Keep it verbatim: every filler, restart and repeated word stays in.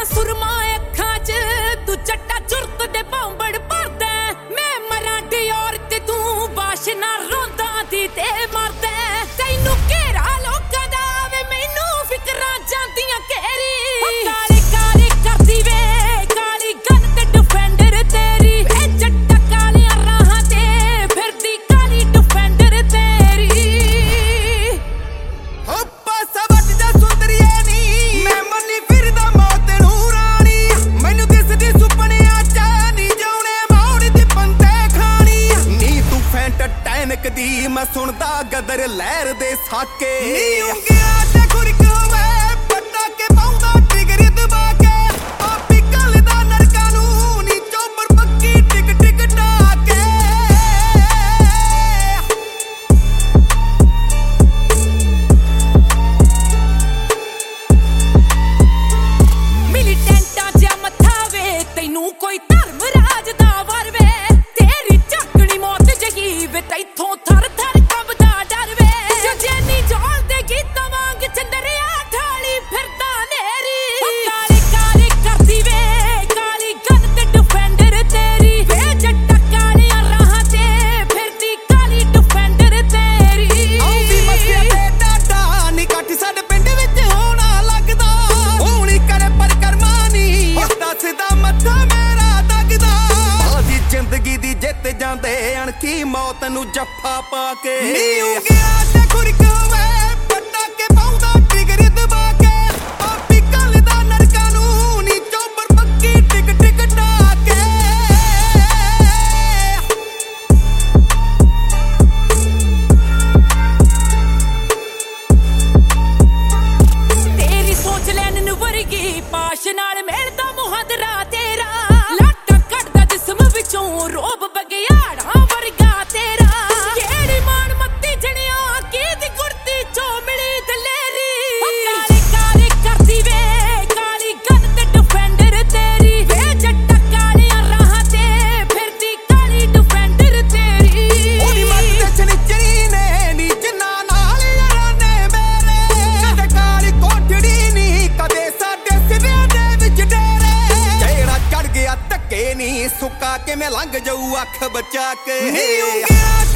ਸੁਰਮਾ ਅੱਖਾਂ 'ਚ ਤੂੰ ਚੱਟਾ ਚੁਰਤ ਦੇ ਭੌਂਬੜ ਭਰਦਾ ਮੈਂ ਮਰਾਠੀ ਔਰਤ ਤੂੰ ਬਾਸ਼ਨਾ ਰੋਂਦਾ ਦੀ ਤੇ ਮਰਦਾ ਤੈਨੂੰ ਘੇਰਾ ਲੋਕਾਂ ਦਾ ਵੇ ਮੈਨੂੰ ਫਿਕਰਾਂ ਜਾਂਦੀਆਂ ਘੇਰੀ ਕਾਲੀ ਕਾਲੀ ਕਰਦੀ ਵੇ ਕਾਲੀ ਗਨ ਤੇ ਡਿਫੈਂਡਰ ਤੇਰੀ ਵੇ ਜੱਟਾ ਕਾਲੀਆਂ ਰਾਹਾਂ ਤੇ ਫਿਰਦੀ ਕਾਲੀ ਡਿਫੈਂਡਰ ਤੇਰੀ ਹੱਪਾ ਸਵੱਟ ਜਾ ਸੁੰਦਰੀਏ ਨੀ ਮੈਂ ਮੰਨੀ ਫਿਰਦਾ ਮੌਤ ਨੂੰ ਰਾਣੀ ਮੈਨੂੰ ਦਿਸਦੀ ਸੁਪਨਿਆਂ ਚ ਨੀ ਜਾਉਣੇ ਮੌੜ ਦੀ ਪੰਤੇ ਖਾਣੀ ਨੀ ਤੂੰ ਫੈਂਟ ਟੈਨਕ ਦੀ ਮੈਂ ਸੁਣਦਾ ਗਦਰ ਲਹਿਰ ਦੇ ਸਾਕੇ ਨੀ ਉਂਗਿਆ ਤੇ ਖੁਰਕਵੇ ਪੱਟਾ ਕੇ ਪਾਉਂਦਾ ਟ੍ਰਿਗਰ ਦਬਾ ਕੇ ਆਪੀ ਕਲਦਾ ਨਰਕਾਂ ਨੂੰ ਨੀ ਚੋਪਰ ਪੱਕੀ ਟਿਕ ਟਿਕ ਟਾਕੇ ਮਿਲੀਟੈਂਟਾਂ ਜਿਹਾ ਮੱਥਾ ਵੇ ਤੈਨੂੰ ਕੋਈ ਧਰਮ ਰਾਜ ਦਾ ਵਰ ਵੇ ਤੇਰੀ ਝਾਕਣੀ ਮੌਤ ਜਗੀ ਵੇ ਤੈਥੋਂ ਥਰ ਥਰ ਕੰਬਦਾ ਡਰ ਵੇ ਜਜੈਨੀ ਜੋਲ ਦੇ ਗੀਤਾਂ ਵਾਂਗ ਚੰਦਰਿਆ ਠਾਲੀ ਫਿਰਦਾ ਨੇਰੀ ਕਾਲੀ ਕਾਲੀ ਕਰਦੀ ਵੇ ਕਾਲੀ ਗਨ ਤੇ ਡਿਫੈਂਡਰ ਤੇਰੀ ਵੇ ਜੱਟਾ ਕਾਲੀਆਂ ਰਾਹਾਂ ਤੇ ਫਿਰਦੀ ਕਾਲੀ ਡਿਫੈਂਡਰ ਤੇਰੀ ਆਉਂਦੀ ਮੱਥੇ ਤੇ ਡਾਡਾ ਨੀ ਕੱਟ ਸਾਡੇ ਪਿੰਡ ਵਿੱਚ ਹੋਣਾ ਲੱਗਦਾ ਹੋਣੀ ਕਰੇ ਪਰ ਕਰਮਾ ਨੀ ਦੱਸਦਾ ਮੱਥਾ ਮੇਰਾ ਦਗਦਾ ਆਦੀ ਜ਼ਿੰਦਗੀ ਦੀ ਜਿੱਤ ਜਾਂਦੇ ਅਣਖੀ ਮੌਤ ਨੂੰ ਜੱਫਾ ਪਾ ਕੇ ਨੀ ਉਂਗਿਆ ਤੇ ਖੁਰਕਵੇ ਪੱਟਾ ਕੇ ਪਾਉਂਦਾ ਟ੍ਰਿਗਰ ਦਬਾ ਕੇ ਆਪੀ ਕਲਦਾ ਨਰਕਾਂ ਨੂੰ ਨੀ ਚੋਪਰ ਪੱਕੀ ਟਿਕ ਟਿਕ ਟਾਕੇ ਤੇਰੀ ਸੋਚ ਲੈਣ ਨੂੰ ਵਰਗੀ ਪਾਸ਼ ਨਾਲ ਮਿਲਦਾ ਮੁਹਾਦਰਾ ਤੇਰਾ ਲਾਟਾ ਕੱਢਦਾ ਜਿਸਮ ਵਿੱਚੋਂ ਰੋਬ ਬਗਿਆੜਾ ਵਰਗਾ ਤੇਰਾ ਕਿਹੜੀ ਮਾਣ ਮੱਤੀ ਜਣਿਆ ਕਿਹਦੀ ਗੁਰਤੀ ਚੋਂ ਮਿਲੀ ਦਲੇਰੀ ਕਾਲੀ ਕਾਲੀ ਕਰਦੀ ਵੇ ਕਾਲੀ ਗਨ ਤੇ ਡਿਫੈਂਡਰ ਤੇਰੀ ਵੇ ਜੱਟਾ ਕਾਲੀਆਂ ਰਾਹਾਂ ਤੇ ਫਿਰਦੀ ਕਾਲੀ ਡਿਫੈਂਡਰ ਤੇਰੀ ਉਹਦੀ ਮੱਤ ਤੇ ਚਨੀਚਰੀ ਨੇ ਨੀ ਜਿੰਨਾ ਨਾਲ ਲੜਾਨੇ ਮੇਰੇ ਕਦੇ ਕਾਲੀ ਕੋਠੜੀ ਨੀ ਕਦੇ ਸਾਡੇ ਸਿਵਿਆਂ ਦੇ ਵਿੱਚ ਡੇਰੇ ਜਿਹੜਾ ਚੜ ਗਿਆ ਧੱਕੇ ਨੀ ਸੁੱਕਾ ਕਿਵੇਂ ਲੰਘ ਜਾਊ ਅੱਖ ਬਚਾ ਕੇ ਨੀ ਉਂਗਿਆ